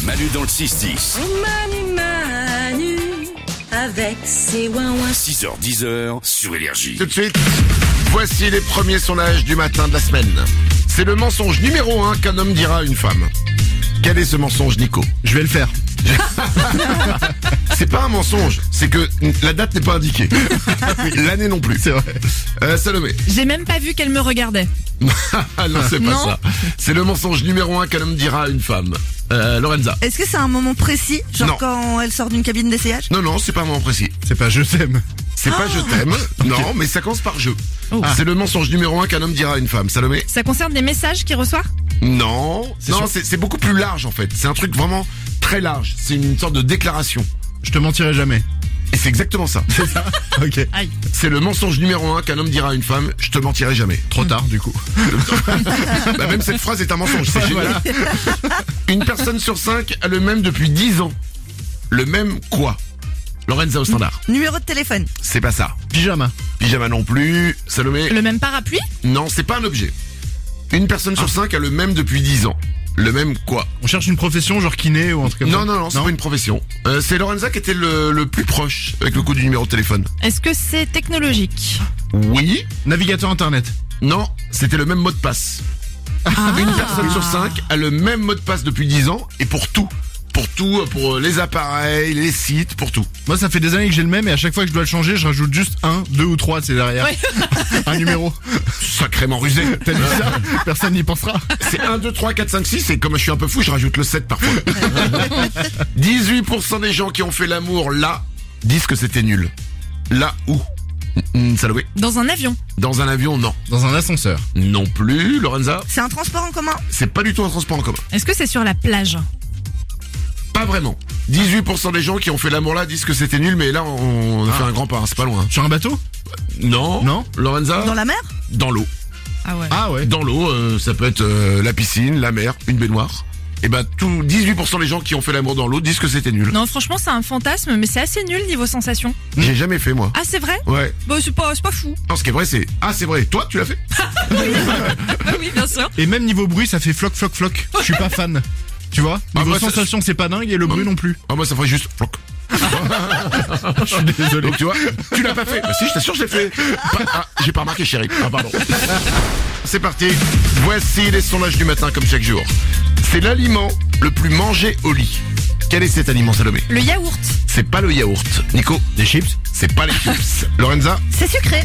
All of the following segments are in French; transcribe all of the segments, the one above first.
Manu dans le 6-10. Manu, avec ses ouin-ouin. 6h-10h sur Énergie. Tout de suite, voici les premiers sondages du matin de la semaine. C'est le mensonge numéro 1 qu'un homme dira à une femme. Quel est ce mensonge, Nico? Je vais le faire. C'est pas un mensonge, c'est que la date n'est pas indiquée. L'année non plus. C'est vrai. Salomé. J'ai même pas vu qu'elle me regardait. Ah non, c'est pas Non. ça. C'est le mensonge numéro 1 qu'un homme dira à une femme. Lorenza. Est-ce que c'est un moment précis, genre Non. quand elle sort d'une cabine d'essayage? Non, c'est pas un moment précis. C'est pas je t'aime. C'est pas je t'aime. Non, mais ça commence par je. Oh. C'est le mensonge numéro 1 qu'un homme dira à une femme. Salomé. Ça concerne des messages qu'il reçoit? Non, c'est beaucoup plus large en fait. C'est un truc vraiment très large. C'est une sorte de déclaration. Je te mentirai jamais. Et c'est exactement ça. C'est ça. Ok. Aïe. C'est le mensonge numéro 1 qu'un homme dira à une femme. Je te mentirai jamais. Trop tard du coup. Bah, même cette phrase est un mensonge. C'est génial. Une personne sur 5 a le même depuis 10 ans. Le même quoi? Lorenza au standard. Numéro de téléphone. C'est pas ça. Pyjama. Pyjama non plus. Salomé. Le même parapluie? Non, c'est pas un objet. Une personne sur 5 a le même depuis 10 ans. Le même quoi? On cherche une profession genre kiné ou un truc comme ça. Non, c'est pas une profession. C'est Lorenza qui était le plus proche avec le coup du numéro de téléphone. Est-ce que c'est technologique? Oui. Navigateur internet. Non, c'était le même mot de passe. Une personne sur 5 a le même mot de passe depuis 10 ans et pour tout. Pour les appareils, les sites, pour tout. Moi ça fait des années que j'ai le même et à chaque fois que je dois le changer je rajoute juste 1, 2 ou 3 c'est derrière. Ouais. Un numéro. Sacrément rusé. T'as dit ça? Personne n'y pensera. C'est 1, 2, 3, 4, 5, 6 et comme je suis un peu fou, je rajoute le 7 parfois. 18% des gens qui ont fait l'amour là disent que c'était nul. Là où? Salomé. Dans un avion? Dans un avion, non. Dans un ascenseur. Non plus, Lorenza. C'est un transport en commun? C'est pas du tout un transport en commun. Est-ce que c'est sur la plage? Pas vraiment. 18% des gens qui ont fait l'amour là disent que c'était nul, mais là on a fait un grand pas, c'est pas loin. Sur un bateau? Non. Non. Lorenza? Dans la mer? Dans l'eau. Ah ouais. Ah ouais. Dans l'eau, ça peut être la piscine, la mer, une baignoire. Et bah 18% des gens qui ont fait l'amour dans l'eau disent que c'était nul. Non, franchement, c'est un fantasme, mais c'est assez nul niveau sensation. J'ai jamais fait moi. Ah, c'est vrai? Ouais. Bah, c'est pas fou. Non, ce qui est vrai c'est c'est vrai. Toi tu l'as fait? Bah oui, bien sûr. Et même niveau bruit ça fait floc floc floc. Je suis pas fan. Tu vois? Niveau moi, sensation c'est pas dingue et le bruit non plus. Ah moi ça ferait juste floc. Je suis désolé. Donc tu vois, tu l'as pas fait. Bah si, je t'assure, je l'ai fait. J'ai pas remarqué, chérie. Ah pardon. C'est parti. Voici les sondages du matin comme chaque jour. C'est l'aliment le plus mangé au lit. Quel est cet aliment, Salomé? Le yaourt? C'est pas le yaourt. Nico? Des chips? C'est pas les chips. Lorenza? C'est sucré.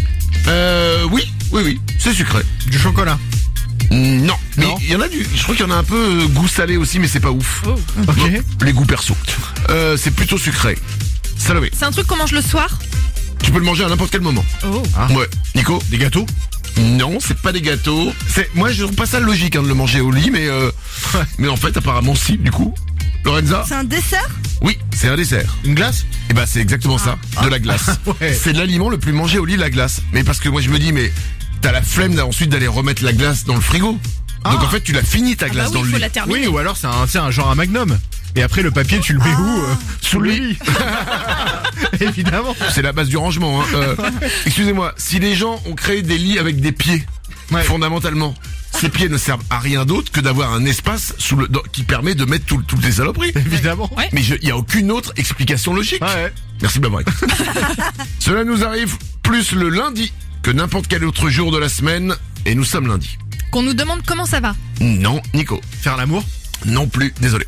Oui, c'est sucré. Du chocolat? Non, mais Non. il y en a je crois qu'il y en a un peu goût salé aussi, mais c'est pas ouf. Oh. Ok. Les goûts perso. C'est plutôt sucré. Salomé, C'est un truc qu'on mange le soir? tu peux le manger à n'importe quel moment. Oh. Ouais. Nico? Des gâteaux? Non, c'est pas des gâteaux. Moi, je trouve pas ça logique de le manger au lit, mais en fait, apparemment, si, du coup. Lorenza? C'est un dessert? Oui, c'est un dessert. Une glace? Et bah, c'est exactement ça, de la glace. Ouais. C'est l'aliment le plus mangé au lit, la glace. Mais parce que moi, je me dis, mais t'as la flemme ensuite d'aller remettre la glace dans le frigo. Donc en fait, tu l'as fini ta glace Bah dans oui, le faut lit. la terminer. Oui, ou alors c'est un genre un magnum. Et après le papier tu le mets où? Sous le lit. Évidemment. C'est la base du rangement. Excusez-moi, si les gens ont créé des lits avec des pieds, Ouais. fondamentalement, ces pieds ne servent à rien d'autre que d'avoir un espace qui permet de mettre toutes les saloperies. Évidemment. Ouais. Mais il y a aucune autre explication logique. Ouais. Merci Babré. Cela nous arrive plus le lundi que n'importe quel autre jour de la semaine, et nous sommes lundi. Qu'on nous demande comment ça va? Non, Nico. Faire l'amour? Non plus, désolé.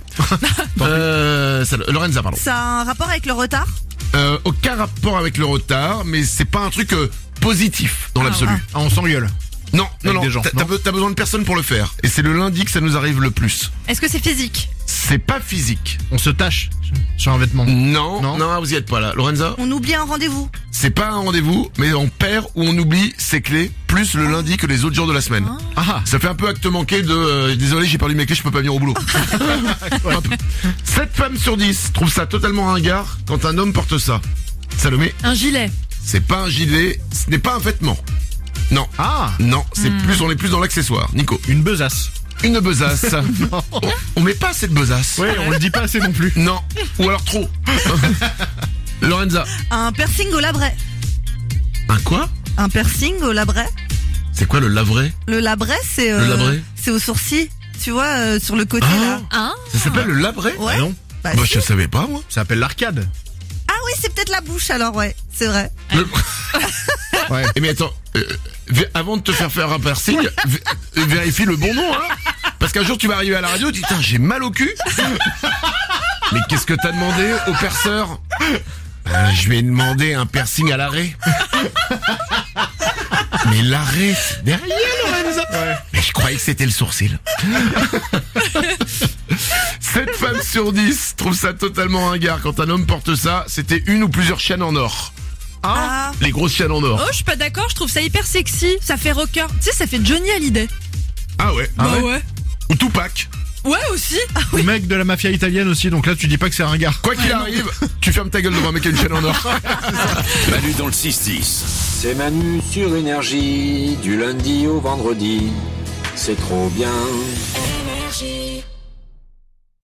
Lorenza, pardon. Ça a un rapport avec le retard? Aucun rapport avec le retard, mais c'est pas un truc positif dans l'absolu. Ah, on s'engueule. Non, Avec des gens, non. t'as besoin de personne pour le faire. Et c'est le lundi que ça nous arrive le plus. Est-ce que c'est physique? C'est pas physique. On se tâche sur un vêtement. Non, vous y êtes pas là. Lorenza? On oublie un rendez-vous? C'est pas un rendez-vous, mais on perd ou on oublie ses clés plus le lundi que les autres jours de la semaine. Ah. Ça fait un peu acte manqué de désolé, j'ai perdu mes clés, je peux pas venir au boulot. Un peu. 7 femmes sur 10 trouvent ça totalement ringard quand un homme porte ça. Salomé? Un gilet? C'est pas un gilet, ce n'est pas un vêtement. Non. Ah. Non, on est plus dans l'accessoire. Nico? Une besace. Une besace. On met pas assez de besace. Ouais, on le dit pas assez non plus. Non. Ou alors trop. Lorenza? Un piercing au labret? Un quoi? Un piercing au labret? C'est quoi le labret? Le labret, c'est Le labret? c'est au sourcil. tu vois, sur le côté là. Hein? Ça s'appelle le labret? Ouais. Ah non, Bah, Bah, si. je savais pas, moi. ça s'appelle l'arcade. Ah oui, c'est peut-être la bouche alors, ouais, c'est vrai. Ouais. Eh mais attends, avant de te faire un piercing, vérifie le bon nom, hein. Parce qu'un jour tu vas arriver à la radio, tu dis, putain, j'ai mal au cul. Mais qu'est-ce que t'as demandé au perceur? Je lui ai demandé un piercing à l'arrêt. Mais l'arrêt, c'est derrière, Lorenza. Mais je croyais que c'était le sourcil. 7 femmes sur 10 trouvent ça totalement ringard quand un homme porte ça. C'était une ou plusieurs chaînes en or. Ah, Les grosses chaînes en or. Oh, je suis pas d'accord, je trouve ça hyper sexy. Ça fait rocker. Tu sais, ça fait Johnny Hallyday. Ah ouais. Ouais. Ou Tupac. Ouais, aussi. Le mec de la mafia italienne aussi, donc là tu dis pas que c'est ringard. Quoi qu'il arrive, tu fermes ta gueule devant un mec qui a une chaîne en or. Manu dans le 6-10. C'est Manu sur Énergie, du lundi au vendredi. C'est trop bien. Énergie.